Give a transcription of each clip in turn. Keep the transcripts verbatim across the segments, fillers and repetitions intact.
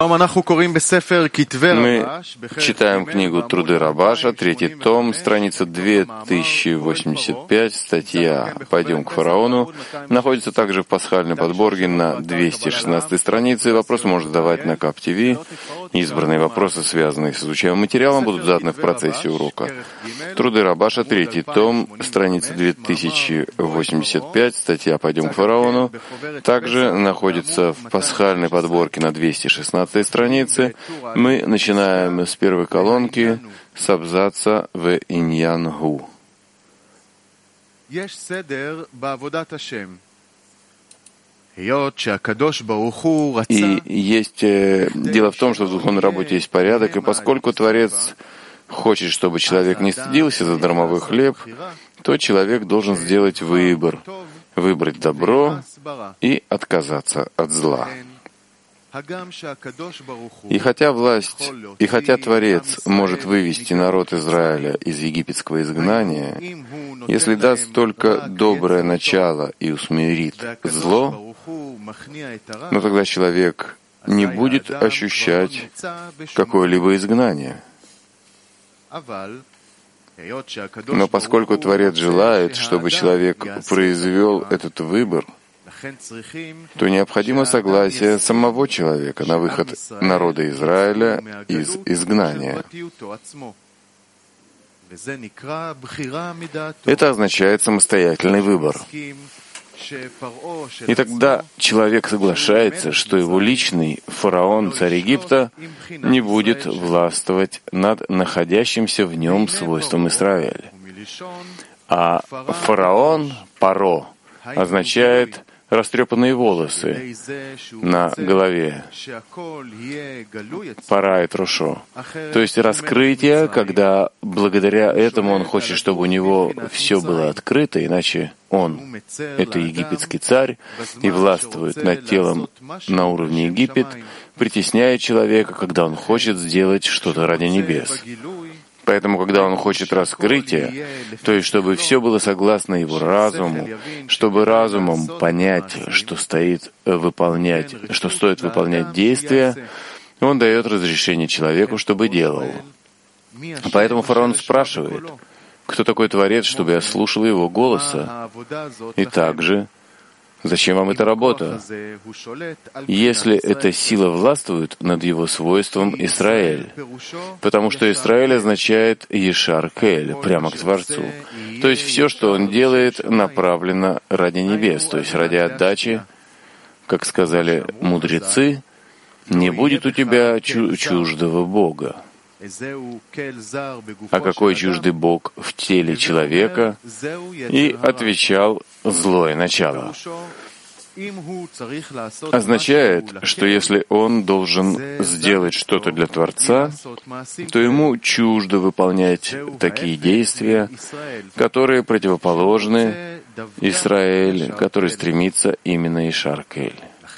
Мы читаем книгу «Труды Рабаша», третий том, страница две тысячи восемьдесят пять, статья «Пойдем к фараону». Находится также в пасхальной подборке на двести шестнадцатой странице. Вопросы можно задавать на КАП ТВ. Избранные вопросы, связанные с изучаемым материалом, будут заданы в процессе урока. «Труды Рабаша», третий том, страница две тысячи восемьдесят пять, статья «Пойдем к фараону». Также находится в пасхальной подборке на двести шестнадцатой странице. Мы начинаем с первой колонки, с абзаца в иньян гу. И есть э, дело в том, что в духовной работе есть порядок, и поскольку Творец хочет, чтобы человек не стыдился за дармовой хлеб, то человек должен сделать выбор, выбрать добро и отказаться от зла. И хотя власть, и хотя Творец может вывести народ Израиля из египетского изгнания, если даст только доброе начало и усмирит зло, но тогда человек не будет ощущать какое-либо изгнание. Но поскольку Творец желает, чтобы человек произвел этот выбор, то необходимо согласие самого человека на выход народа Израиля из изгнания. Это означает самостоятельный выбор. И тогда человек соглашается, что его личный фараон, царь Египта, не будет властвовать над находящимся в нем свойством Израиля. А фараон, паро, означает растрепанные волосы на голове, пара и трошо. То есть раскрытие, когда благодаря этому он хочет, чтобы у него все было открыто, иначе он — это египетский царь и властвует над телом на уровне Египет, притесняя человека, когда он хочет сделать что-то ради небес. Поэтому, когда он хочет раскрытия, то есть чтобы все было согласно его разуму, чтобы разумом понять, что стоит выполнять, что стоит выполнять действия, он дает разрешение человеку, чтобы делал. Поэтому фараон спрашивает, кто такой Творец, чтобы я слушал его голоса? И также, зачем вам эта работа? Если эта сила властвует над его свойством Исраэль, потому что Исраэль означает Ешар Кель, прямо к Творцу. То есть все, что он делает, направлено ради небес, то есть ради отдачи, как сказали мудрецы, не будет у тебя чу- чуждого Бога. А какой чуждый Бог в теле человека? И отвечал злое начало. Означает, что если он должен сделать что-то для Творца, то ему чуждо выполнять такие действия, которые противоположны Исраэль, который стремится именно Ишар Кель.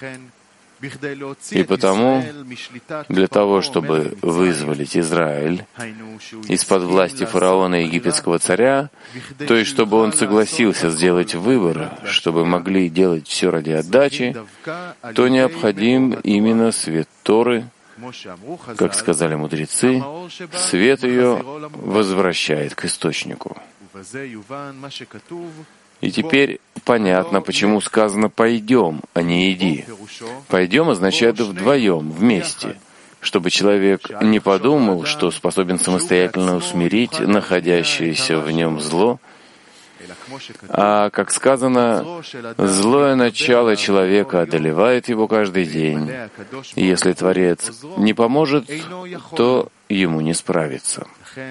И потому, для того, чтобы вызволить Израиль из-под власти фараона и египетского царя, то есть чтобы он согласился сделать выбор, чтобы могли делать все ради отдачи, то необходим именно свет Торы, как сказали мудрецы, свет ее возвращает к источнику. И теперь понятно, почему сказано «пойдем», а не «иди». «Пойдем» означает «вдвоем», «вместе», чтобы человек не подумал, что способен самостоятельно усмирить находящееся в нем зло, а, как сказано, злое начало человека одолевает его каждый день, и если Творец не поможет, то ему не справиться.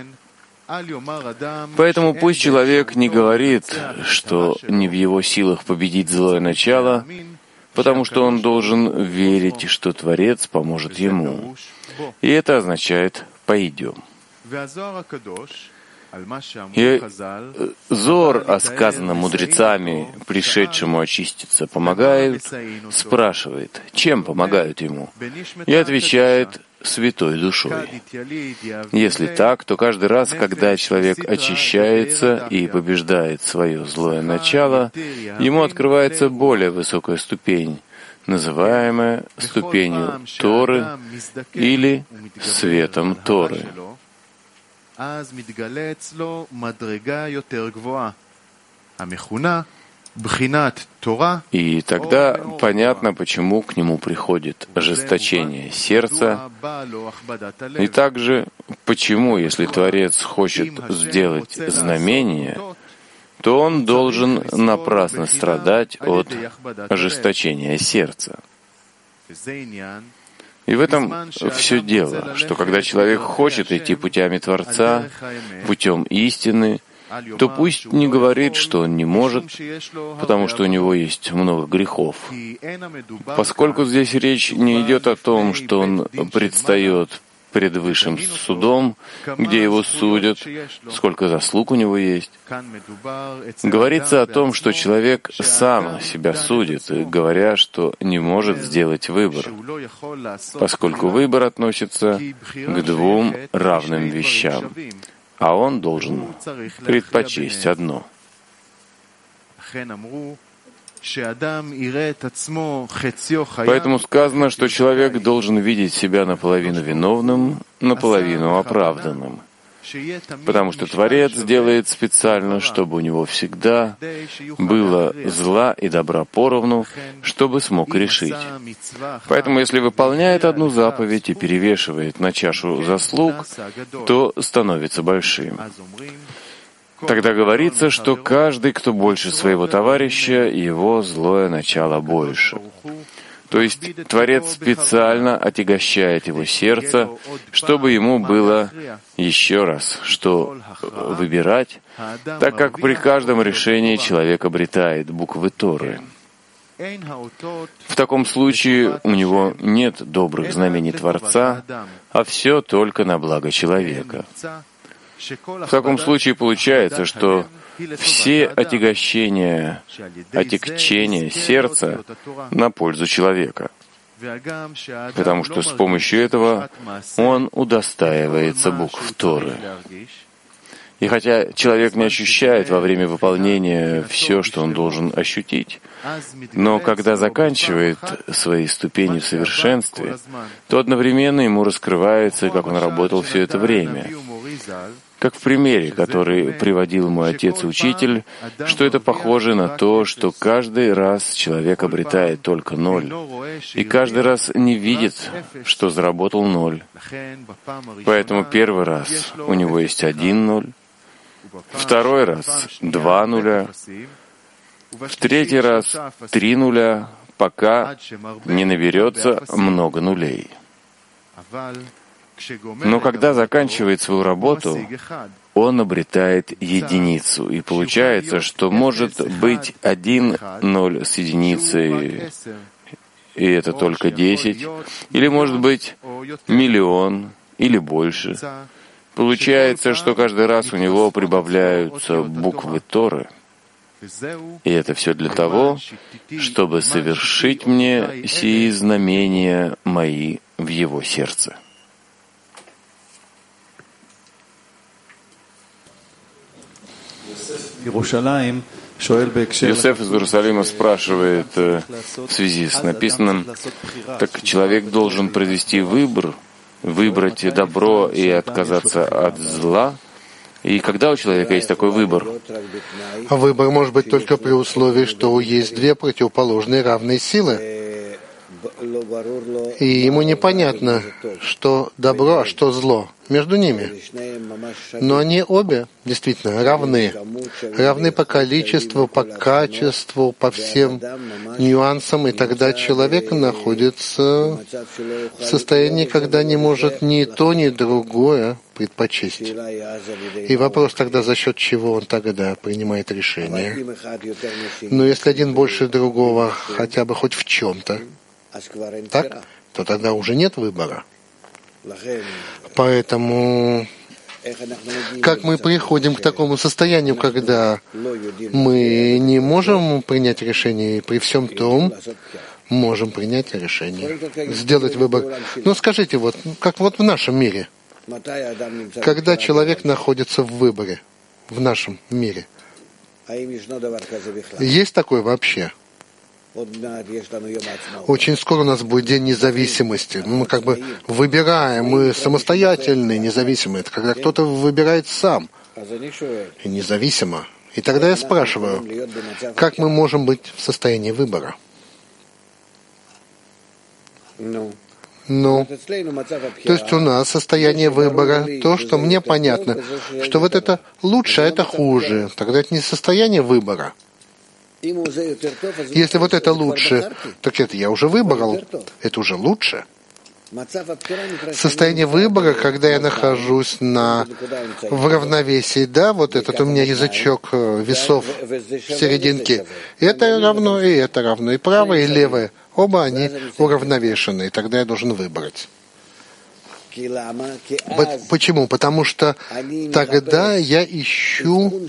Поэтому пусть человек не говорит, что не в его силах победить злое начало, потому что он должен верить, что Творец поможет ему. И это означает «пойдем». И Зор, о сказанном мудрецами, пришедшему очиститься, помогают, спрашивает, чем помогают ему, и отвечает святой душой. Если так, то каждый раз, когда человек очищается и побеждает свое злое начало, ему открывается более высокая ступень, называемое ступенью Торы или светом Торы. И тогда понятно, почему к нему приходит ожесточение сердца, и также почему, если Творец хочет сделать знамение, то он должен напрасно страдать от ожесточения сердца. И в этом все дело, что когда человек хочет идти путями Творца, путем истины, то пусть не говорит, что он не может, потому что у него есть много грехов. Поскольку здесь речь не идет о том, что он предстает пред высшим судом, где его судят, сколько заслуг у него есть. Говорится о том, что человек сам себя судит, говоря, что не может сделать выбор, поскольку выбор относится к двум равным вещам, а он должен предпочесть одно. Поэтому сказано, что человек должен видеть себя наполовину виновным, наполовину оправданным, потому что Творец делает специально, чтобы у него всегда было зла и добра поровну, чтобы смог решить. Поэтому, если выполняет одну заповедь и перевешивает на чашу заслуг, то становится большим. Тогда говорится, что каждый, кто больше своего товарища, его злое начало больше. То есть Творец специально отягощает его сердце, чтобы ему было еще раз, что выбирать, так как при каждом решении человек обретает буквы Торы. В таком случае у него нет добрых знамений Творца, а все только на благо человека. В таком случае получается, что все отягощения, отягчения сердца на пользу человека, потому что с помощью этого он удостаивается букв Торы. И хотя человек не ощущает во время выполнения все, что он должен ощутить, но когда заканчивает свои ступени в совершенстве, то одновременно ему раскрывается, как он работал все это время. Как в примере, который приводил мой отец и учитель, что это похоже на то, что каждый раз человек обретает только ноль, и каждый раз не видит, что заработал ноль. Поэтому первый раз у него есть один ноль, второй раз два нуля, в третий раз три нуля, пока не наберется много нулей. Но когда заканчивает свою работу, он обретает единицу, и получается, что может быть один ноль с единицей, и это только десять, или может быть миллион, или больше. Получается, что каждый раз у него прибавляются буквы Торы, и это все для того, чтобы совершить мне сии знамения мои в его сердце. Йосеф из Иерусалима спрашивает в связи с написанным, так человек должен произвести выбор, выбрать добро и отказаться от зла? И когда у человека есть такой выбор? Выбор может быть только при условии, что есть две противоположные равные силы. И ему непонятно, что добро, а что зло между ними. Но они обе действительно равны. Равны по количеству, по качеству, по всем нюансам. И тогда человек находится в состоянии, когда не может ни то, ни другое предпочесть. И вопрос тогда, за счет чего он тогда принимает решение. Но если один больше другого, хотя бы хоть в чем-то, так, то тогда уже нет выбора. Поэтому как мы приходим к такому состоянию, когда мы не можем принять решение, и при всем том можем принять решение, сделать выбор. Ну, скажите, вот, как вот в нашем мире, когда человек находится в выборе, в нашем мире, есть такое вообще? Очень скоро у нас будет День независимости. Мы как бы выбираем, мы самостоятельные, независимые. Это когда кто-то выбирает сам, и независимо. И тогда я спрашиваю, как мы можем быть в состоянии выбора? Ну, то есть у нас состояние выбора, то, что мне понятно, что вот это лучше, а это хуже. Тогда это не состояние выбора. Если вот это лучше, так это я уже выбрал, это уже лучше. Состояние выбора, когда я нахожусь на, в равновесии, да, вот этот у меня язычок весов в серединке, это равно, и это равно, и правое, и левое. Оба они уравновешены, и тогда я должен выбрать. Почему? Потому что тогда я ищу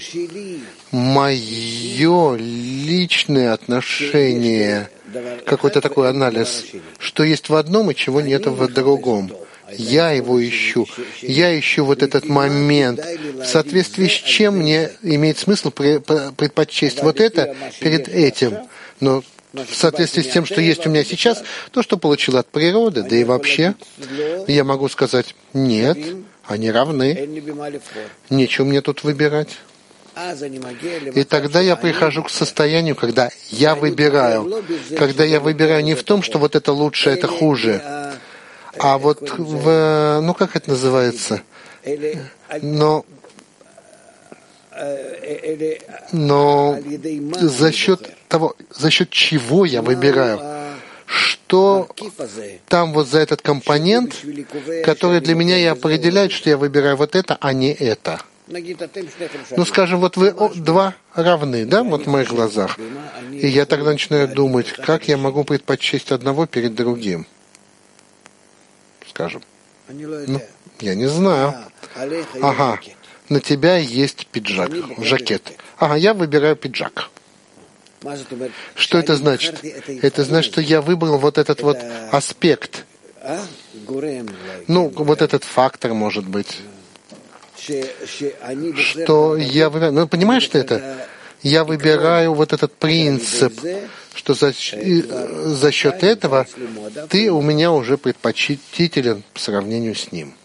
мое личное отношение, какой-то такой анализ, что есть в одном и чего нет в другом. Я его ищу. Я ищу вот этот момент, в соответствии с чем мне имеет смысл предпочесть вот это перед этим. Но в соответствии с тем, что есть у меня сейчас, то, что получил от природы, да и вообще, я могу сказать, нет, они равны, нечего мне тут выбирать. И тогда я прихожу к состоянию, когда я выбираю, когда я выбираю не в том, что вот это лучше, это хуже, а вот в, ну как это называется, но Но за счет того, за счет чего я выбираю, что там вот за этот компонент, который для меня и определяет, что я выбираю вот это, а не это. Ну, скажем, вот вы два равны, да, вот в моих глазах. И я тогда начинаю думать, как я могу предпочесть одного перед другим. Скажем. Ну, я не знаю. Ага. На тебя есть пиджак, жакет. Ага, я выбираю пиджак. Что это значит? Это значит, что я выбрал вот этот вот аспект. Ну, вот этот фактор, может быть. Что я выбираю... Ну, понимаешь, что это? Я выбираю вот этот принцип, что за, за счет этого ты у меня уже предпочтителен по сравнению с ним.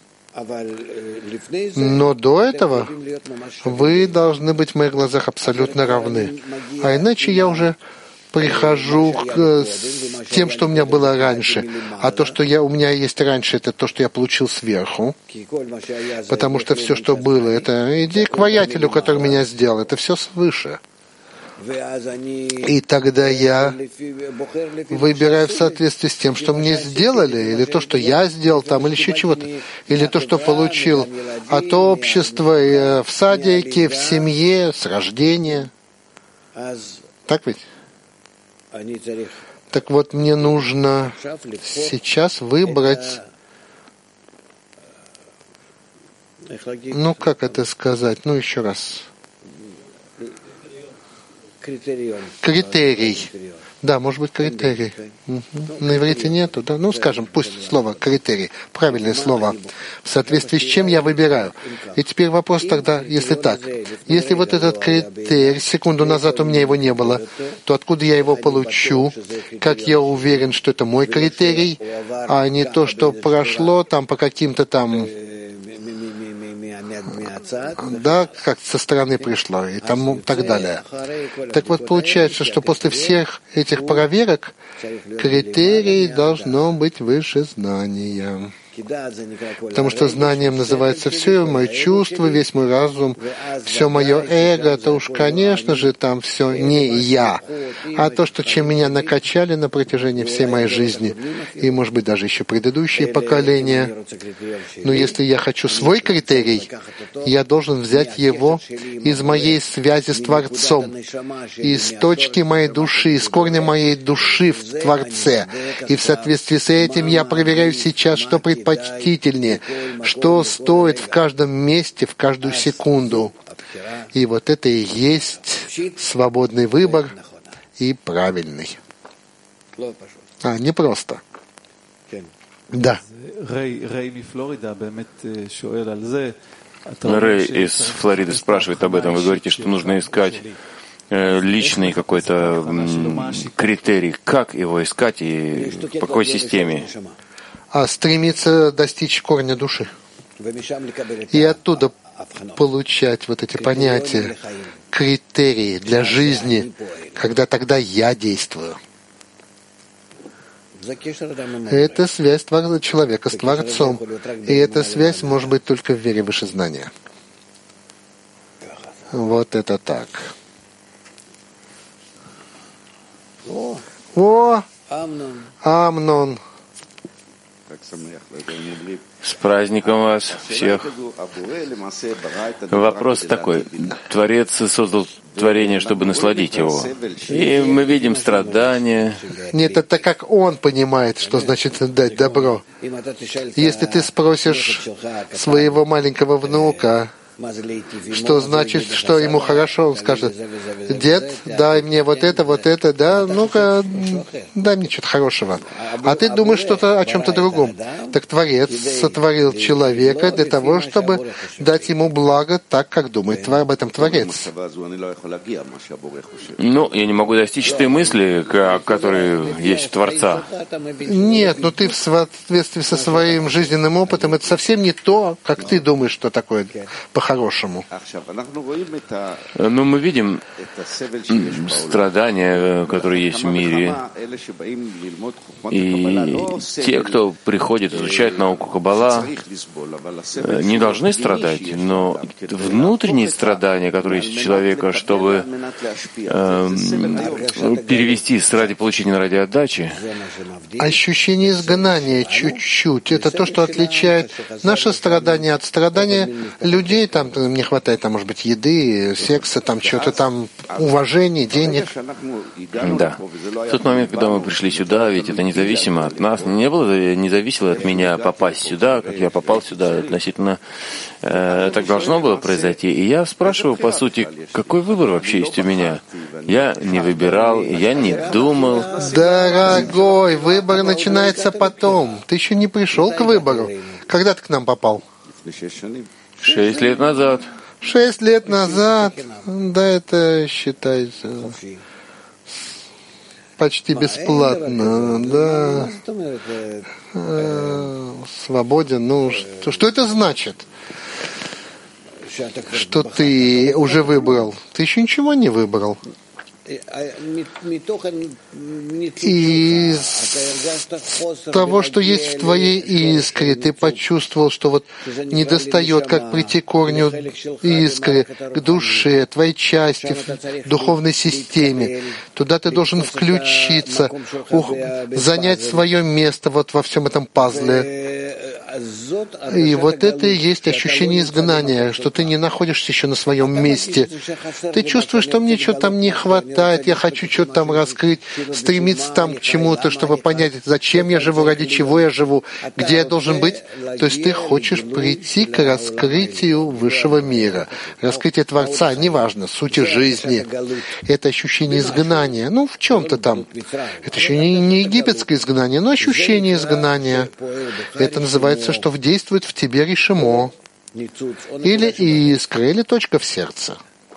Но до этого вы должны быть в моих глазах абсолютно равны. А иначе я уже прихожу к тем, что у меня было раньше. А то, что я, у меня есть раньше, это то, что я получил сверху. Потому что все, что было, это иди к воятелю, который меня сделал. Это все свыше. И тогда я выбираю в соответствии с тем, что мне сделали, или то, что я сделал там, или еще чего-то, или то, что получил от общества, в садике, в семье, с рождения. Так ведь? Так вот, мне нужно сейчас выбрать, ну, как это сказать, ну, еще раз. Критерий. Да, может быть, критерий. Угу. На иврите нету, да? Ну, скажем, пусть слово критерий, правильное слово, в соответствии с чем я выбираю. И теперь вопрос тогда, если так, если вот этот критерий, секунду назад у меня его не было, то откуда я его получу, как я уверен, что это мой критерий, а не то, что прошло там по каким-то там... Да, как со стороны пришло и тому так далее. Так вот, получается, что после всех этих проверок критерий должно быть выше знания. Потому что знанием называется все мое чувство, весь мой разум, все мое эго, то уж, конечно же, там все не я, а то, что чем меня накачали на протяжении всей моей жизни, и, может быть, даже еще предыдущие поколения. Но если я хочу свой критерий, я должен взять его из моей связи с Творцом, из точки моей души, из корня моей души в Творце. И в соответствии с этим я проверяю сейчас, что предпочитаю, почтительнее, что стоит в каждом месте, в каждую секунду. И вот это и есть свободный выбор и правильный. А, не просто. Да. Рэй из Флориды спрашивает об этом. Вы говорите, что нужно искать личный какой-то критерий, как его искать и по какой системе? А стремиться достичь корня души. И оттуда получать вот эти понятия, критерии для жизни, когда тогда я действую. Это связь человека с Творцом. И эта связь может быть только в вере выше знания. Вот это так. О, Амнон. С праздником вас всех. Вопрос такой. Творец создал творение, чтобы насладить его. И мы видим страдания. Нет, это как он понимает, что значит дать добро. Если ты спросишь своего маленького внука, что значит, что ему хорошо, он скажет: дед, дай мне вот это, вот это, да, ну-ка, дай мне что-то хорошего. А ты думаешь что-то о чем-то другом. Так Творец сотворил человека для того, чтобы дать ему благо так, как думает об этом Творец. Ну, я не могу достичь той мысли, которые есть у Творца. Нет, но ты в соответствии со своим жизненным опытом, это совсем не то, как ты думаешь, что такое по-хорошему. Но мы видим страдания, которые есть в мире. И те, кто приходит изучать науку Каббала, не должны страдать, но внутренние страдания, которые есть у человека, чтобы э, перевести ради получения ради отдачи. Ощущение изгнания чуть-чуть. Это то, что отличает наше страдание от страдания людей. Там не хватает, там, может быть, еды, секса, там что-то там, уважения, денег. Да. В тот момент, когда мы пришли сюда, ведь это независимо от нас, не было, не зависело от меня попасть сюда, как я попал сюда, относительно э, так должно было произойти. И я спрашиваю, по сути, какой выбор вообще есть у меня? Я не выбирал, я не думал. Дорогой, выбор начинается потом. Ты еще не пришел к выбору. Когда ты к нам попал? Шесть лет назад. Шесть лет назад? Да, это считается почти бесплатно, да. Свободен. Ну, что, что это значит? Что ты уже выбрал? Ты еще ничего не выбрал. И из того, что есть в твоей искре, ты почувствовал, что вот недостает, как прийти к корню искры, к душе, твоей части, в духовной системе. Туда ты должен включиться, ух, занять свое место вот во всем этом пазле. И вот это и есть ощущение изгнания, что ты не находишься еще на своем месте. Ты чувствуешь, что мне что-то там не хватает, я хочу что-то там раскрыть, стремиться там к чему-то, чтобы понять, зачем я живу, ради чего я живу, где я должен быть. То есть ты хочешь прийти к раскрытию высшего мира, раскрытию Творца, неважно, сути жизни. Это ощущение изгнания, ну, в чем-то там. Это еще не, не египетское изгнание, но ощущение изгнания. Это называется, что действует в тебе решимо, или искра, или точка в сердце.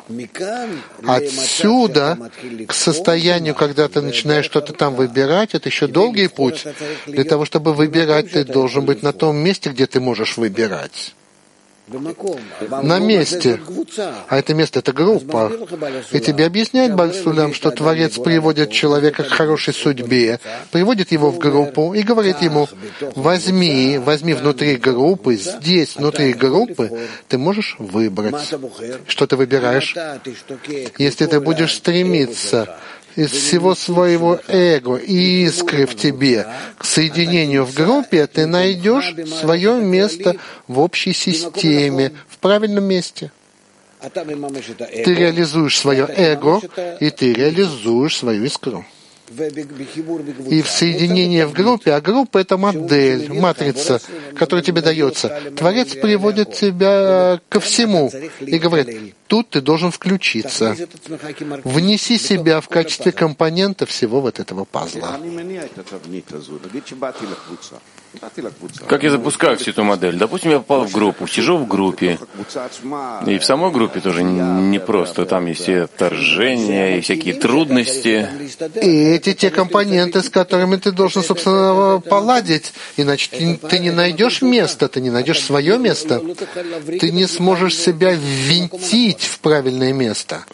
Отсюда к состоянию, когда ты начинаешь что-то там выбирать, это еще долгий путь. Для того, чтобы выбирать, ты должен быть на том месте, где ты можешь выбирать. На месте. А это место — это группа. И тебе объясняет Бааль Сулам, что Творец приводит человека к хорошей судьбе, приводит его в группу и говорит ему: возьми, возьми внутри группы, здесь, внутри группы, ты можешь выбрать. Что ты выбираешь? Если ты будешь стремиться из всего своего эго и искры в тебе к соединению в группе, ты найдешь свое место в общей системе, в правильном месте. Ты реализуешь свое эго, и ты реализуешь свою искру. И в соединении в группе, а группа — это модель, матрица, которая тебе дается. Творец приводит тебя ко всему и говорит: тут ты должен включиться. Внеси себя в качестве компонента всего вот этого пазла. Как я запускаю всю эту модель? Допустим, я попал в группу, сижу в группе, и в самой группе тоже непросто. Там есть и отторжения, и всякие трудности. И эти те компоненты, с которыми ты должен, собственно, поладить. Иначе ты, ты не найдешь места, ты не найдешь свое место. Ты не сможешь себя ввинтить в правильное место.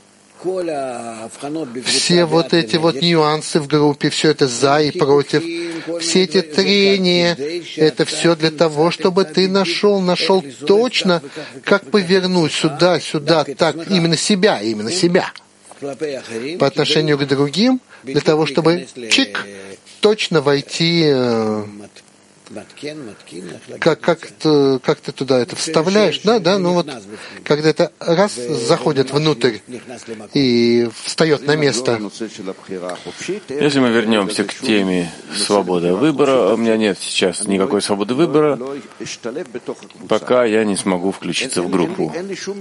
Все вот эти вот нюансы в группе, все это за и против, все эти трения, это все для того, чтобы ты нашел, нашел точно, как повернуть сюда, сюда, так, именно себя, именно себя по отношению к другим, для того, чтобы чик, точно войти, как, как, ты, как ты туда это вставляешь, да, да, ну вот, когда это раз заходит внутрь и встает на место. Если мы вернемся к теме свободы выбора, у меня нет сейчас никакой свободы выбора, пока я не смогу включиться в группу.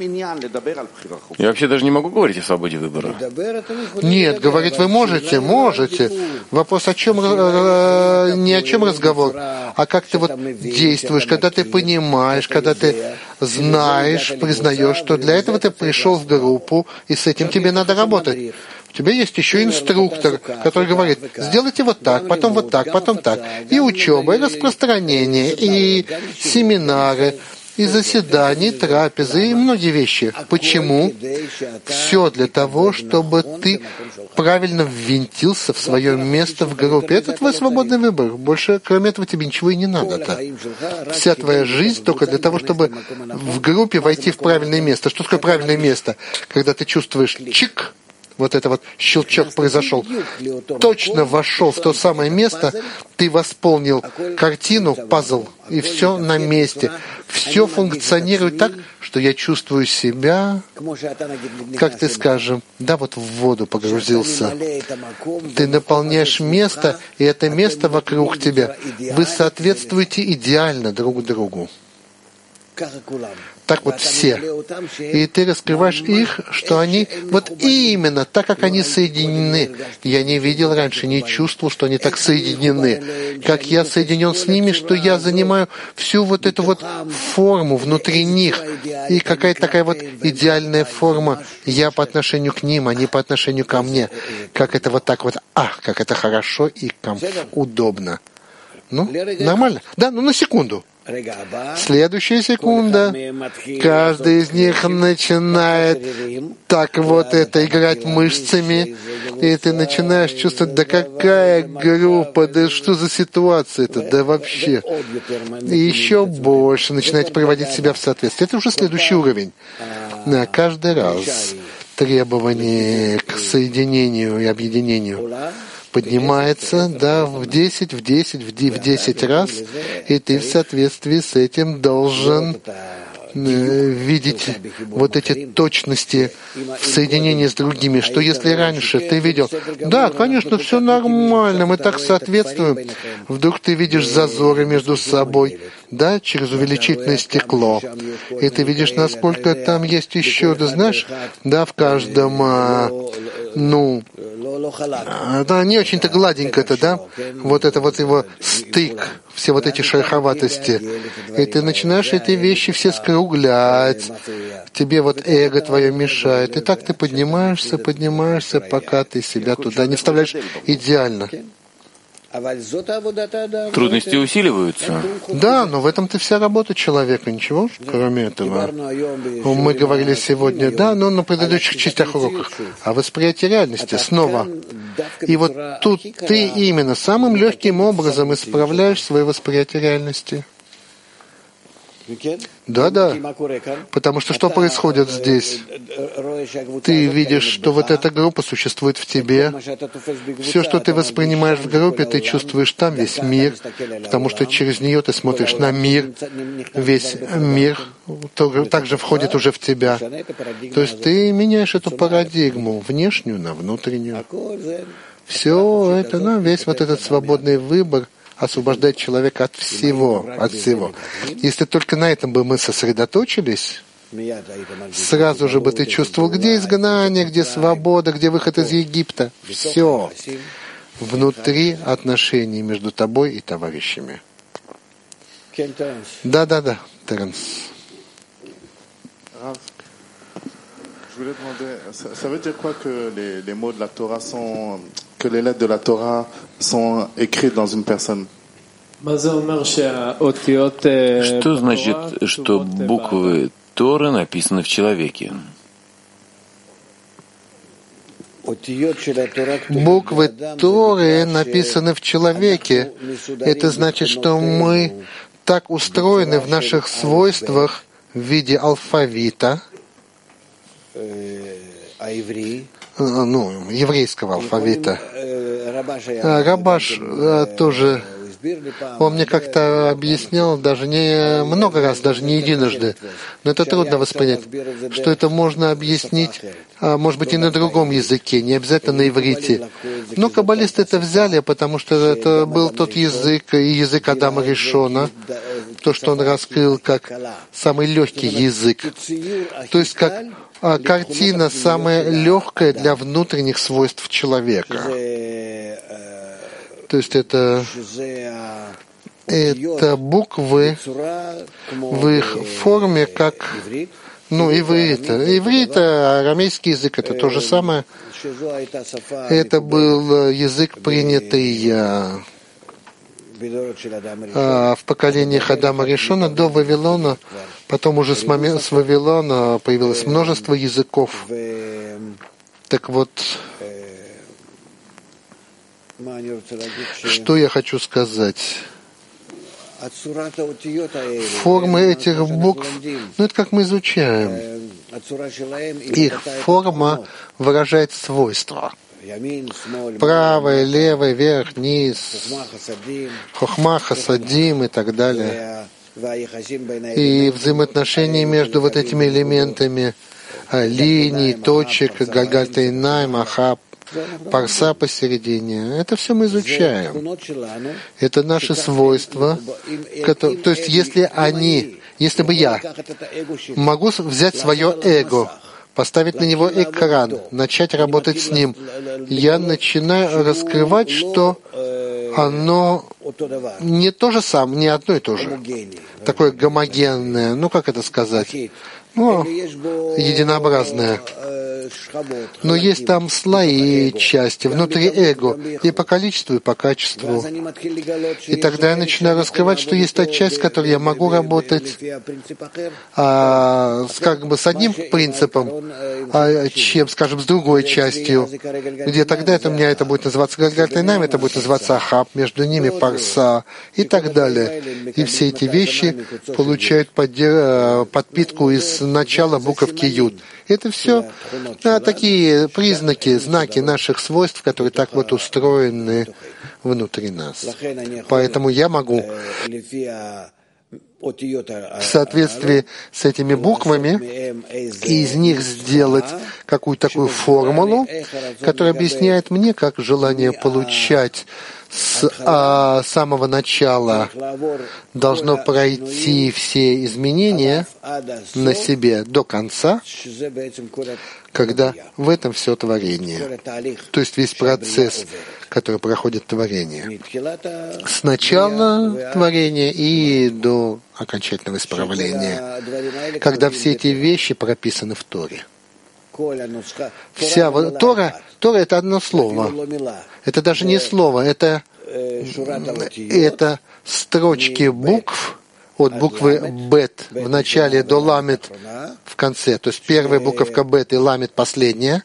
Я вообще даже не могу говорить о свободе выбора. Нет, говорить вы можете, можете. Вопрос о чем, не о чем разговор, а как ты вот действуешь, когда ты понимаешь, когда ты знаешь, признаешь, что для этого ты пришел в группу, и с этим тебе надо работать. У тебя есть еще инструктор, который говорит, сделайте вот так, потом вот так, потом так. И учеба, и распространение, и семинары, и заседания, и трапезы, и многие вещи. Почему? Все для того, чтобы ты правильно ввинтился в свое место в группе. Это твой свободный выбор. Больше, кроме этого, тебе ничего и не надо-то. Вся твоя жизнь только для того, чтобы в группе войти в правильное место. Что такое правильное место? Когда ты чувствуешь чик, вот это вот щелчок произошел, точно вошел в то самое место, ты восполнил картину, пазл, и все на месте. Все функционирует так, что я чувствую себя, как ты скажем, да, вот в воду погрузился. Ты наполняешь место, и это место вокруг тебя. Вы соответствуете идеально друг другу. Так вот все. И ты раскрываешь их, что они вот именно так, как они соединены. Я не видел раньше, не чувствовал, что они так соединены. Как я соединен с ними, что я занимаю всю вот эту вот форму внутри них. И какая-то такая вот идеальная форма. Я по отношению к ним, они по отношению ко мне. Как это вот так вот, а, как это хорошо и комфортно, удобно. Ну, нормально? Да, ну на секунду. Следующая секунда, каждый из них начинает так вот это играть мышцами, и ты начинаешь чувствовать, да какая группа, да что за ситуация это, да вообще. И еще больше начинаете приводить себя в соответствие. Это уже следующий уровень. Да, каждый раз требование к соединению и объединению поднимается, да, в десять, в десять, в десять раз, и ты в соответствии с этим должен э, видеть вот эти точности в соединении с другими, что если раньше ты видел, да, конечно, все нормально, мы так соответствуем, вдруг ты видишь зазоры между собой, да, через увеличительное стекло, и ты видишь, насколько там есть еще, да, знаешь, да, в каждом, а, ну, да, не очень-то гладенько это, да, вот это вот его стык, все вот эти шероховатости, и ты начинаешь эти вещи все скруглять, тебе вот эго твое мешает, и так ты поднимаешься, поднимаешься, пока ты себя туда не вставляешь идеально. Трудности усиливаются. Да, но в этом-то вся работа человека, ничего, кроме этого. Мы говорили сегодня, да, но на предыдущих частях уроках, о восприятии реальности снова. И вот тут ты именно самым легким образом исправляешь свое восприятие реальности. Да, да. Потому что что происходит здесь? Ты видишь, что вот эта группа существует в тебе. Все, что ты воспринимаешь в группе, ты чувствуешь там весь мир, потому что через нее ты смотришь на мир. Весь мир также входит уже в тебя. То есть ты меняешь эту парадигму, внешнюю на внутреннюю. Все это, ну, весь вот этот свободный выбор освобождать человека от всего, от всего. Если только на этом бы мы сосредоточились, сразу же бы ты чувствовал, где изгнание, где свобода, где выход из Египта. Все внутри отношений между тобой и товарищами. Да, да, да, Теренс. Je voulais demander, ça, ça veut dire quoi que les, les mots de la Torah sont, que les lettres de la Torah sont écrites dans une personne? Что значит, что буквы Торы написаны в человеке? Буквы Торы написаны в человеке. Это значит, что мы так устроены в наших свойствах в виде алфавита, ну, еврейского алфавита. Рабаш тоже, он мне как-то объяснял, даже не много раз, даже не единожды, но это трудно воспринять, что это можно объяснить, может быть, и на другом языке, не обязательно на иврите. Но каббалисты это взяли, потому что это был тот язык, и язык Адама Ришона, то, что он раскрыл как самый легкий язык. То есть как а картина самая легкая для внутренних свойств человека. То есть это, это буквы в их форме, как, ну, иврит. Иврит, арамейский язык, это то же самое. Это был язык, принятый в поколениях Адама Ришона до Вавилона. Потом уже с, момента, с Вавилона появилось множество языков. Так вот, что я хочу сказать? Формы этих букв, ну это как мы изучаем. Их форма выражает свойства. Правое, левое, верх, низ, хохма, хасадим и так далее. И взаимоотношения между вот этими элементами линий, точек, гальгальтайнай, махаб, парса посередине. Это все мы изучаем. Это наши свойства. Которые, то есть, если они, если бы я могу взять свое эго, поставить на него экран, начать работать с ним, я начинаю раскрывать, что оно не то же самое, не одно и то же. Такое гомогенное, ну как это сказать? Ну, единообразное. Но есть там слои, части, внутри эго, и по количеству, и по качеству. И тогда я начинаю раскрывать, что есть та часть, с которой я могу работать а, с, как бы с одним принципом, а, чем, скажем, с другой частью, где тогда это, у меня это будет называться гальгальтайнайм, это будет называться ахаб, между ними парса и так далее. И все эти вещи получают подпитку из начала буковки Юд. Это все а, такие признаки, знаки наших свойств, которые так вот устроены внутри нас. Поэтому я могу в соответствии с этими буквами из них сделать какую-то такую формулу, которая объясняет мне, как желание получать с а, самого начала должно пройти все изменения на себе до конца, когда в этом все творение. То есть весь процесс, который проходит творение. С начала творения и до окончательного исправления. Когда все эти вещи прописаны в Торе. Вся Тора, Тора — это одно слово. Это даже не слово, это, это строчки букв, от буквы Бет в начале до Ламет в конце. То есть первая буковка Бет и Ламет последняя,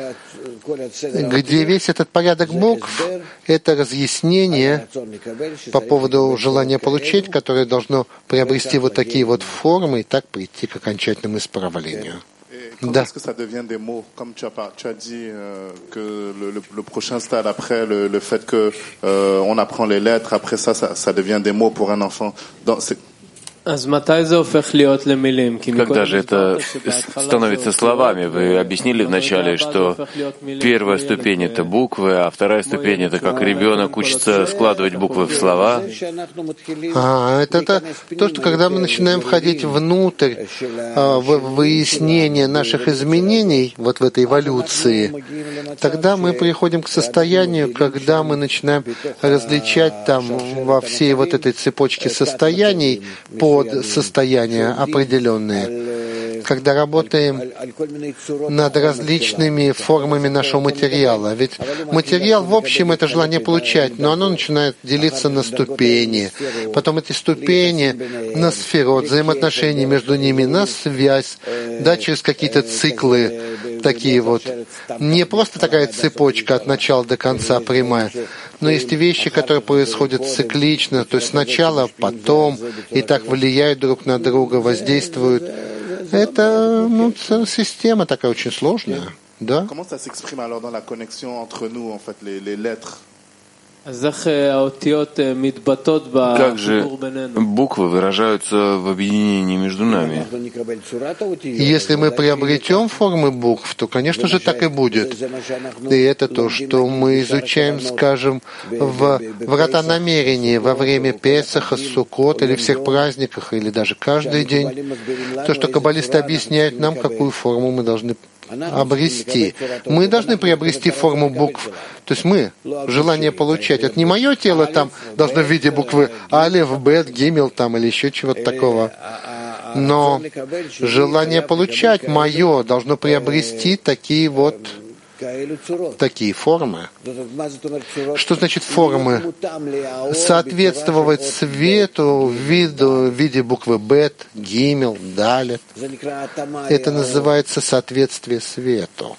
где весь этот порядок букв — это разъяснение по поводу желания получить, которое должно приобрести вот такие вот формы и так прийти к окончательному исправлению. Quand Да. est-ce que ça devient des mots? Comme tu as, par- tu as dit euh, que le, le, le prochain stade après le, le fait que euh, on apprend les lettres, après ça, ça, ça devient des mots pour un enfant. Dans, c'est, Когда же это становится словами? Вы объяснили вначале, что первая ступень — это буквы, а вторая ступень — это как ребенок учится складывать буквы в слова. А, это, это то, что когда мы начинаем входить внутрь, а, в выяснение наших изменений, вот в этой эволюции, тогда мы приходим к состоянию, когда мы начинаем различать там во всей вот этой цепочке состояний под состояния определенные, когда работаем над различными формами нашего материала. Ведь материал, в общем, это желание получать, но оно начинает делиться на ступени. Потом эти ступени на сферот, взаимоотношения между ними, на связь, да, через какие-то циклы такие вот. Не просто такая цепочка от начала до конца прямая, но есть вещи, которые происходят циклично, то есть сначала, потом, и так влияют друг на друга, воздействуют. Это, ну, система такая очень сложная, да? Как же буквы выражаются в объединении между нами? Если мы приобретем формы букв, то, конечно же, так и будет. И это то, что мы изучаем, скажем, в врата намерения во время Песаха, Суккот или всех праздниках, или даже каждый день. То, что каббалисты объясняют нам, какую форму мы должны обрести. Мы должны приобрести форму букв. То есть мы, желание получать. Это не мое тело там должно в виде буквы Алеф, Бет, Гимел там или еще чего-то такого. Но желание получать мое должно приобрести такие вот такие формы. Что значит формы? Соответствовать свету в виде, в виде буквы Бет, Гимел, Далет. Это называется соответствие свету.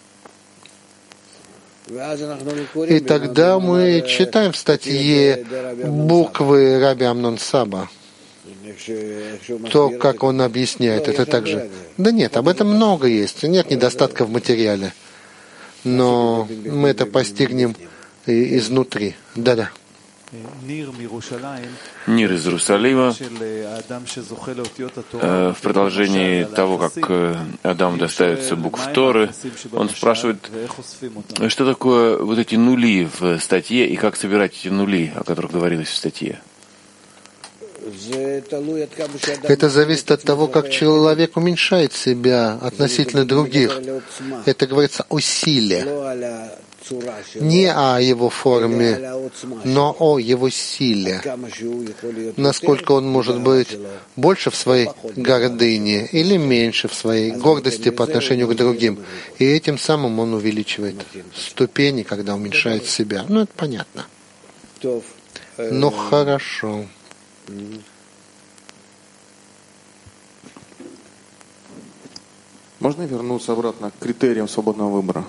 И тогда мы читаем в статье буквы Раби Амнон Саба. То, как он объясняет, это также... Да нет, об этом много есть. Нет недостатка в материале. Но мы это постигнем изнутри. Да-да. Нир из Иерусалима. В продолжении того, как Адам достается букв Торы, он спрашивает, что такое вот эти нули в статье и как собирать эти нули, о которых говорилось в статье. Это зависит от того, как человек уменьшает себя относительно других. Это говорится о силе. Не о его форме, но о его силе. Насколько он может быть больше в своей гордыне или меньше в своей гордости по отношению к другим. И этим самым он увеличивает ступени, когда уменьшает себя. Ну, это понятно. Ну, хорошо. Можно вернуться обратно к критериям свободного выбора?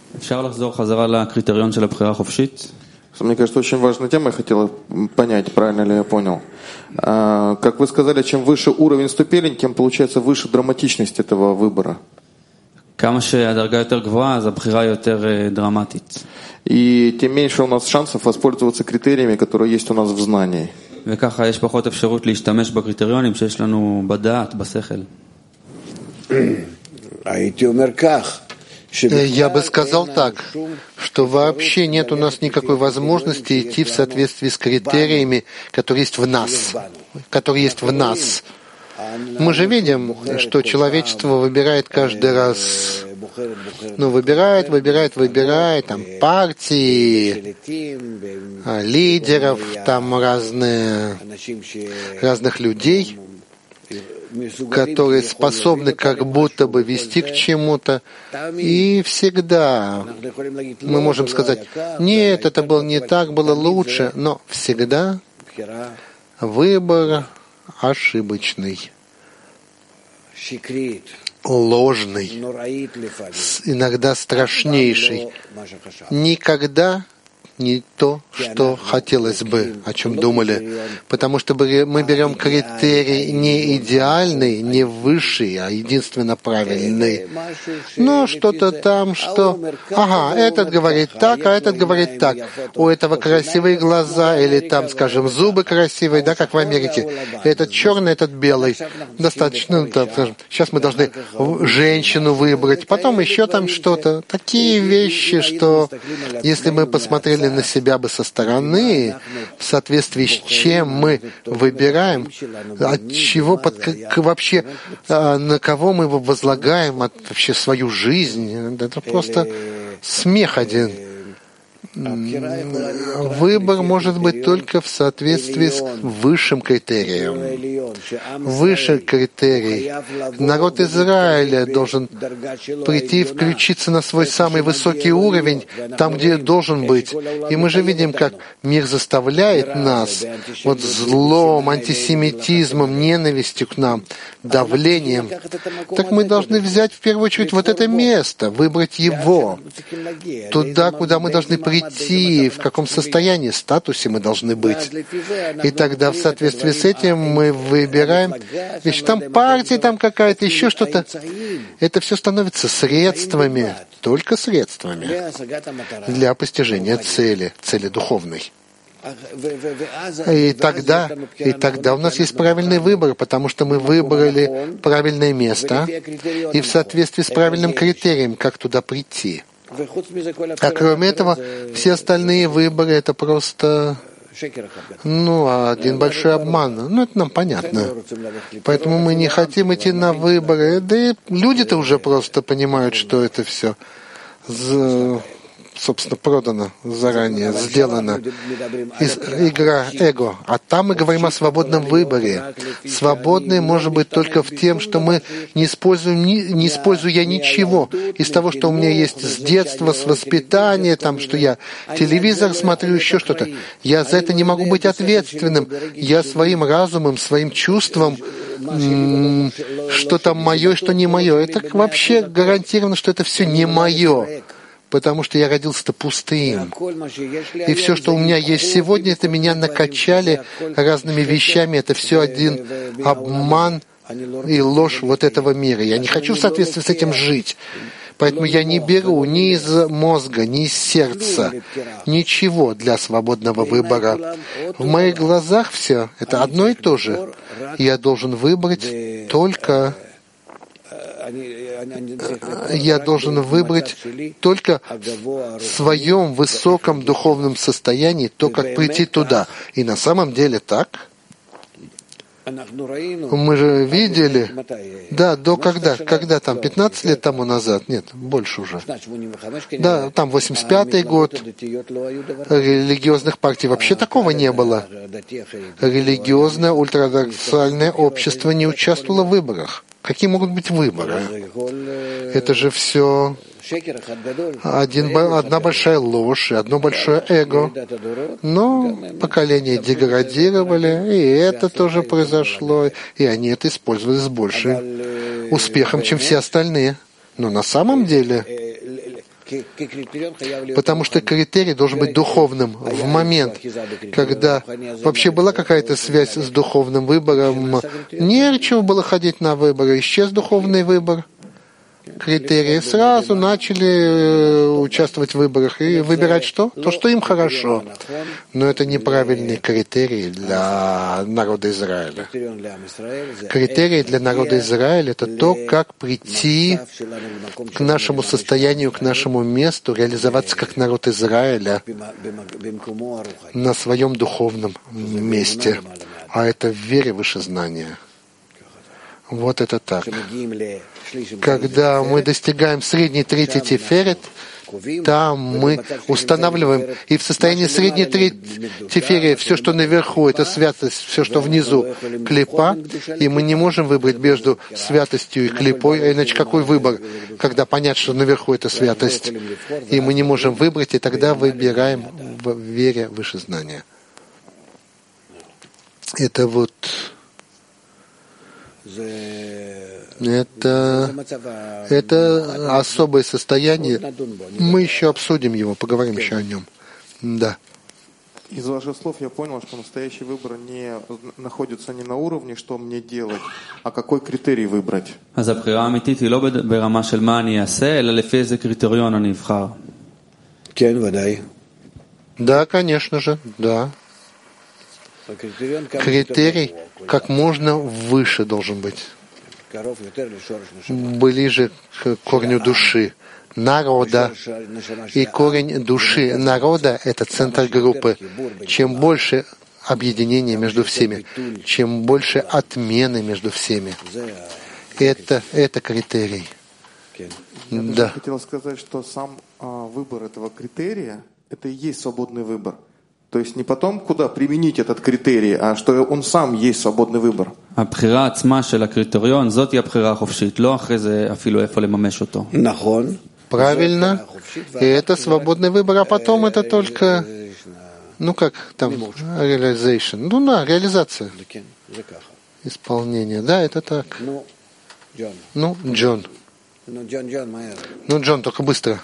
Мне кажется, очень важная тема, я хотел понять, правильно ли я понял. Как вы сказали, чем выше уровень ступеней, тем получается выше драматичность этого выбора. И тем меньше у нас шансов воспользоваться критериями, которые есть у нас в знании. Я бы сказал так, что вообще нет у нас никакой возможности идти в соответствии с критериями, которые есть в нас, которые есть в нас. Мы же видим, что человечество выбирает каждый раз, ну, выбирает, выбирает, выбирает, там, партии, лидеров, там, разные, разных людей, которые способны как будто бы вести к чему-то. И всегда мы можем сказать, нет, это было не так, было лучше, но всегда выбор ошибочный, ложный, иногда страшнейший. Никогда не то, что хотелось бы, о чем думали. Потому что мы берем критерий не идеальный, не высший, а единственно правильный. Но что-то там, что... Ага, этот говорит так, а этот говорит так. У этого красивые глаза, или там, скажем, зубы красивые, да, как в Америке. Этот черный, этот белый. Достаточно, ну, там, скажем, сейчас мы должны женщину выбрать, потом еще там что-то. Такие вещи, что если мы посмотрели на себя бы со стороны, в соответствии с чем мы выбираем, от чего под, к, вообще, на кого мы возлагаем от, вообще свою жизнь, это просто смех один. Выбор может быть только в соответствии с высшим критерием. Высший критерий. Народ Израиля должен прийти и включиться на свой самый высокий уровень, там, где должен быть. И мы же видим, как мир заставляет нас вот злом, антисемитизмом, ненавистью к нам, давлением. Так мы должны взять в первую очередь вот это место, выбрать его, туда, куда мы должны прийти, в каком состоянии, статусе мы должны быть. И тогда в соответствии с этим мы выбираем вещи. Там партия, там какая-то, еще что-то. Это все становится средствами, только средствами для постижения цели, цели духовной. И тогда, и тогда у нас есть правильный выбор, потому что мы выбрали правильное место и в соответствии с правильным критерием, как туда прийти. А кроме этого, все остальные выборы — это просто, ну, один большой обман. Ну, это нам понятно. Поэтому мы не хотим идти на выборы. Да и люди-то уже просто понимают, что это все, собственно, продано заранее, сделано. Игра эго. А там мы говорим о свободном выборе. Свободный может быть только в тем, что мы не используем, не, не используя ничего из того, что у меня есть с детства, с воспитания, там, что я телевизор смотрю, еще что-то. Я за это не могу быть ответственным. Я своим разумом, своим чувством, м- что там мое и что не мое. Это вообще гарантированно, что это все не мое. Потому что я родился-то пустым. И все, что у меня есть сегодня, это меня накачали разными вещами. Это все один обман и ложь вот этого мира. Я не хочу в соответствии с этим жить. Поэтому я не беру ни из мозга, ни из сердца ничего для свободного выбора. В моих глазах все это одно и то же. Я должен выбрать только... Я должен выбрать только в своем высоком духовном состоянии то, как прийти туда. И на самом деле так. Мы же видели, да, до когда, когда там, пятнадцать лет тому назад, нет, больше уже. Да, там восемьдесят пятый год, религиозных партий вообще такого не было. Религиозное ультраортодоксальное общество не участвовало в выборах. Какие могут быть выборы? Это же все один, одна большая ложь и одно большое эго. Но поколения деградировали, и это тоже произошло, и они это использовали с большим успехом, чем все остальные. Но на самом деле, потому что критерий должен быть духовным. В момент, когда вообще была какая-то связь с духовным выбором, не чего было ходить на выборы, исчез духовный выбор. Критерии сразу начали участвовать в выборах и выбирать что? То, что им хорошо. Но это неправильный критерий для народа Израиля. Критерий для народа Израиля — это то, как прийти к нашему состоянию, к нашему месту, реализоваться как народ Израиля на своем духовном месте. А это в вере выше знания. Вот это так. Когда мы достигаем средней трети Тиферет, там мы устанавливаем, и в состоянии средней трети Тиферет все, что наверху, это святость, все, что внизу, клипа, и мы не можем выбрать между святостью и клипой, иначе какой выбор, когда понятно, что наверху это святость, и мы не можем выбрать, и тогда выбираем в вере выше знания. Это вот... Это, это особое состояние. Мы еще обсудим его, поговорим еще о нем. Да. Из ваших слов я понял, что настоящий выбор не находится не на уровне, что мне делать, а какой критерий выбрать. אז הבחירה האמיתית היא לא ברמה של מה אני אעשה, אלא לפי איזה קריטריון אני אבחר. כן, ודאי. Да, конечно же, да. Критерий как можно выше должен быть. Ближе к корню души народа. И корень души народа — это центр группы. Чем больше объединения между всеми, чем больше отмены между всеми, это, это критерий. Я да. хотел сказать, что сам а, выбор этого критерия — это и есть свободный выбор. То есть не потом, куда применить этот критерий, а что он сам есть свободный выбор. הבחירה עצמה של הקריטריון, זאת היא הבחירה החופשית, לא אחרי זה אפילו איפה לממש אותו. נכון. Правильно. И это свободный выбор, а потом это только, ну как там, realization. Ну да, реализация. Исполнение. Да, это так. Ну, Джон. Ну, Джон, только быстро.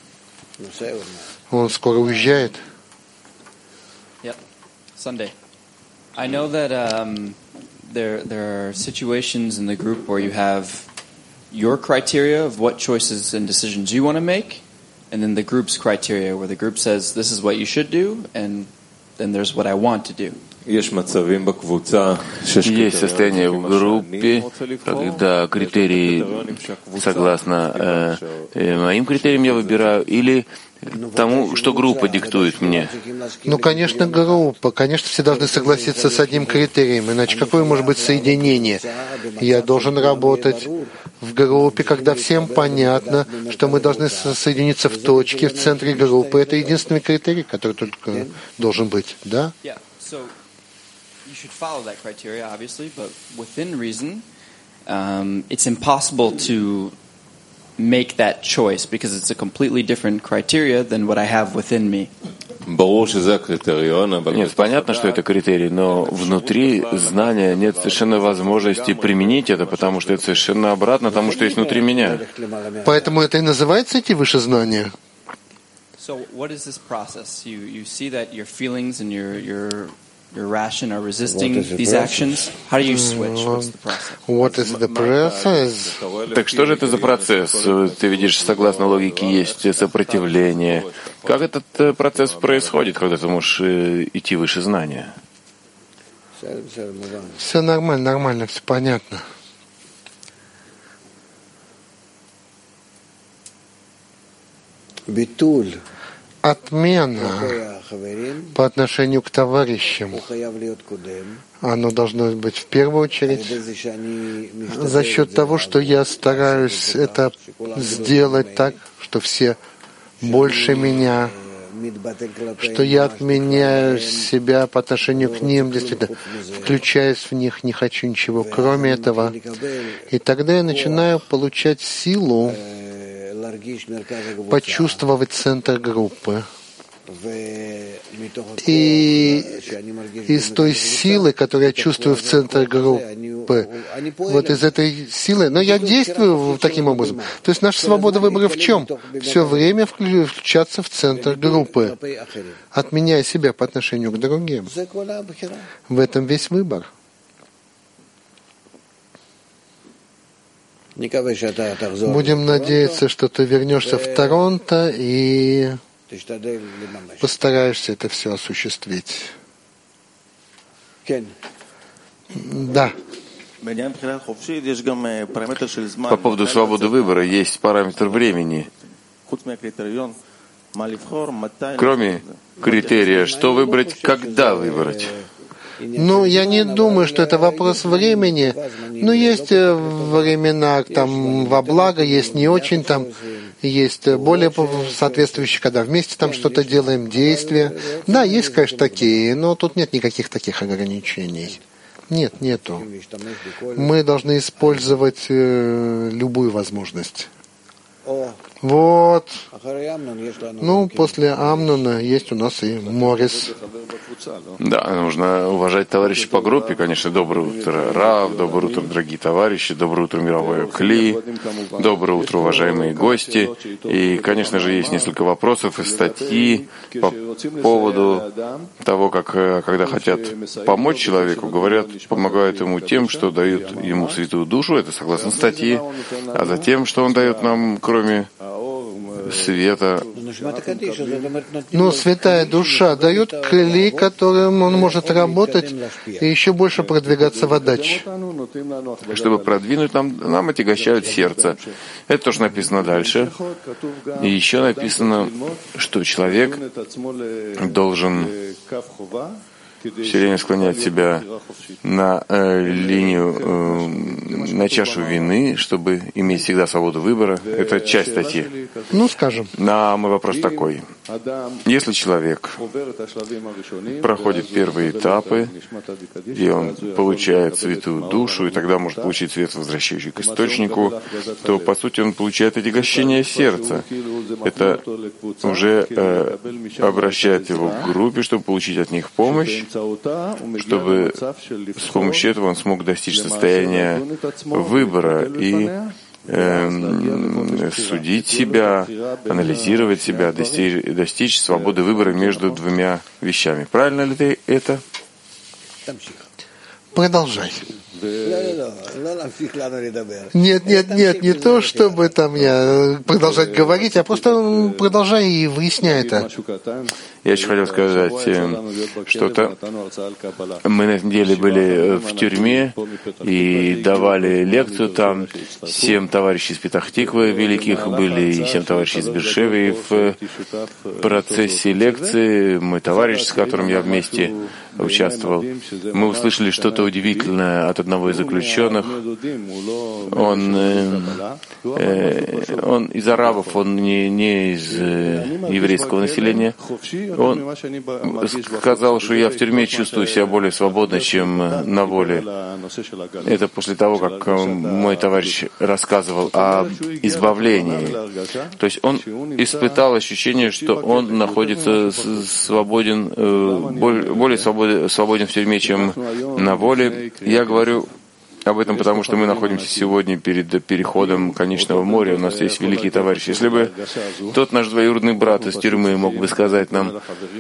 Он скоро уезжает. Yep. Sunday. I know that um, there there are situations in the group where you have your criteria of what choices and decisions you want to make, and then the group's criteria where the group says this is what you should do, and then there's what I want to do. Есть состояние в группе, когда критерии согласно э, моим критериям я выбираю, или тому, что группа диктует мне. Ну, конечно, группа. Конечно, все должны согласиться с одним критерием, иначе какое может быть соединение? Я должен работать в группе, когда всем понятно, что мы должны соединиться в точке, в центре группы. Это единственный критерий, который только должен быть, да? You should follow that criteria, obviously, but within reason, um, it's impossible to make that choice because it's a completely different criteria than what I have within me. Нет, понятно, что это критерий, но внутри знания нет совершенно возможности применить это, потому что это совершенно обратно тому, что есть внутри меня. Поэтому это и называется идти выше знания. So, what is this process? You you see that your feelings and your your your ration are resisting these actions. How do you switch? What's the process? What is the process? Так что же это за процесс? Ты видишь, согласно логике, есть сопротивление. Как этот процесс происходит, когда ты можешь идти выше знания? Все нормально, нормально, все понятно. Битуль. Отмена по отношению к товарищам, оно должно быть в первую очередь за счет того, что я стараюсь это сделать так, что все больше меня, что я отменяю себя по отношению к ним, действительно, включаясь в них, не хочу ничего кроме этого. И тогда я начинаю получать силу почувствовать центр группы. И из той силы, которую я чувствую в центре группы, вот из этой силы, но я действую таким образом. То есть наша свобода выбора в чем? Все время включаться в центр группы, отменяя себя по отношению к другим. В этом весь выбор. Будем надеяться, что ты вернешься в Торонто и постараешься это все осуществить. Да. По поводу свободы выбора есть параметр времени. Кроме критерия, что выбрать, когда выбрать. Ну, я не думаю, что это вопрос времени. Но есть времена там во благо, есть не очень там, есть более соответствующие, когда вместе там что-то делаем, действия. Да, есть, конечно, такие, но тут нет никаких таких ограничений. Нет, нету. Мы должны использовать э, любую возможность. Вот. Ну, после Амнона есть у нас и Морис. Да, нужно уважать товарищей по группе. Конечно, доброе утро, Рав, доброе утро, дорогие товарищи, доброе утро, мировое Кли, доброе утро, уважаемые гости. И, конечно же, есть несколько вопросов и статьи по поводу того, как когда хотят помочь человеку, говорят, помогают ему тем, что дают ему святую душу, это согласно статье, а затем, что он дает нам, кроме света. Ну, святая душа дает клей, которым он может работать и еще больше продвигаться в отдаче. Чтобы продвинуть нам, нам отягощают сердце. Это тоже написано дальше. И еще написано, что человек должен все время склонять себя на э, линию, э, на чашу вины, чтобы иметь всегда свободу выбора. Это часть статьи. Ну, скажем. На мой вопрос такой. Если человек проходит первые этапы, и он получает святую душу, и тогда может получить свет, возвращающий к источнику, то, по сути, он получает отягощение сердца. Это уже э, обращает его к группе, чтобы получить от них помощь, чтобы с помощью этого он смог достичь состояния выбора и э, судить себя, анализировать себя, достичь, достичь свободы выбора между двумя вещами. Правильно ли ты это? Продолжай. Нет, нет, нет, не то, чтобы там я продолжать говорить, а просто продолжай и выясняй это. Я еще хотел сказать что-то. Мы на этой неделе были в тюрьме и давали лекцию там. Семь товарищей из Петах-Тиквы великих были и семь товарищей из Бершевы. И в процессе лекции мой товарищ, с которым я вместе участвовал, мы услышали что-то удивительное от одного из заключенных. Он, э, э, он из арабов, он не, не из э, еврейского населения. Он сказал, что я в тюрьме чувствую себя более свободно, чем на воле. Это после того, как мой товарищ рассказывал о избавлении. То есть он испытал ощущение, что он находится свободен, более свободен, свободен в тюрьме, чем на воле. Я говорю об этом, потому что мы находимся сегодня перед переходом конечного моря. У нас есть великие товарищи. Если бы тот наш двоюродный брат из тюрьмы мог бы сказать нам,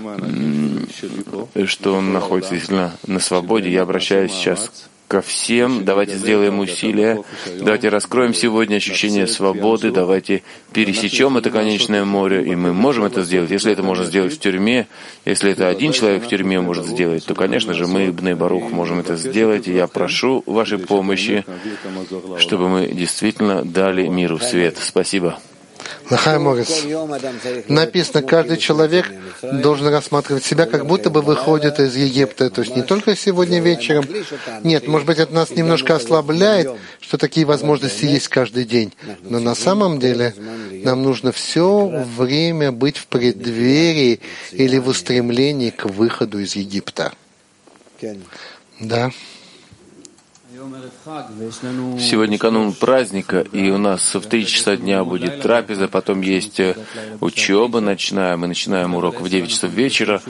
что он находится действительно на свободе, я обращаюсь сейчас ко всем. Давайте сделаем усилия. Давайте раскроем сегодня ощущение свободы. Давайте пересечем это конечное море. И мы можем это сделать. Если это можно сделать в тюрьме, если это один человек в тюрьме может сделать, то, конечно же, мы, Бней Барух, можем это сделать. И я прошу вашей помощи, чтобы мы действительно дали миру свет. Спасибо. Лахай Морец. Написано, каждый человек должен рассматривать себя, как будто бы выходит из Египта. То есть не только сегодня вечером. Нет, может быть, это нас немножко ослабляет, что такие возможности есть каждый день. Но на самом деле нам нужно все время быть в преддверии или в устремлении к выходу из Египта. Да. Сегодня канун праздника, и у нас в три часа дня будет трапеза, потом есть учеба ночная, мы начинаем урок в девять часов вечера.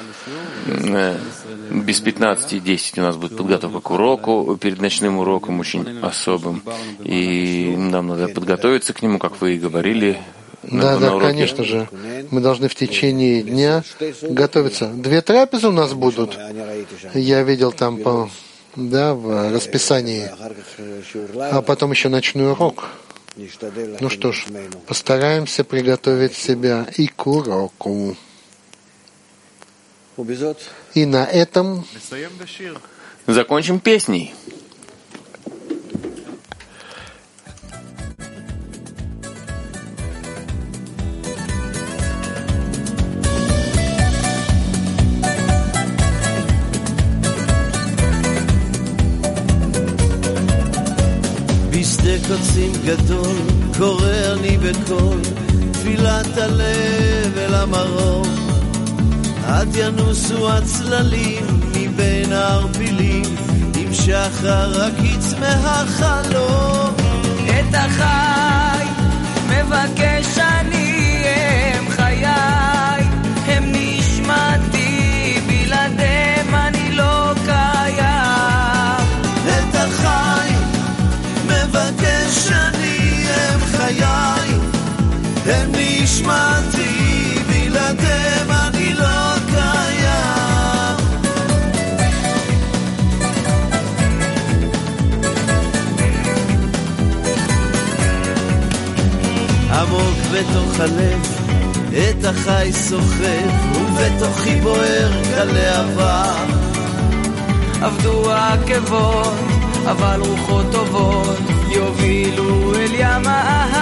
Без пятнадцати десять у нас будет подготовка к уроку, перед ночным уроком очень особым. И нам надо подготовиться к нему, как вы и говорили. Да, да, конечно же. Мы должны в течение дня готовиться. Две трапезы у нас будут. Я видел там по... Да, в расписании. А потом еще ночной урок. Ну что ж, постараемся приготовить себя и к уроку. И на этом закончим песней. בשדה קוצים גדול, קורא אני בקול, תפילת הלב אל המרום. עד ינוסו הצללים מבין הערפילים, עם שחר הקיץ מהחלום. את החי מבקש אני, הם חיי, הם נשמתי, בלעדיהם אני לא קיים. את החי מבקש אני, הם חיי, הם נשמתי, בלעדיהם אני לא עמוק בתוך הלב את החי סוחב ובתוכי בוער כלהבה עבדו העקבות אבל רוחות טובות יובילו אל ים האהבה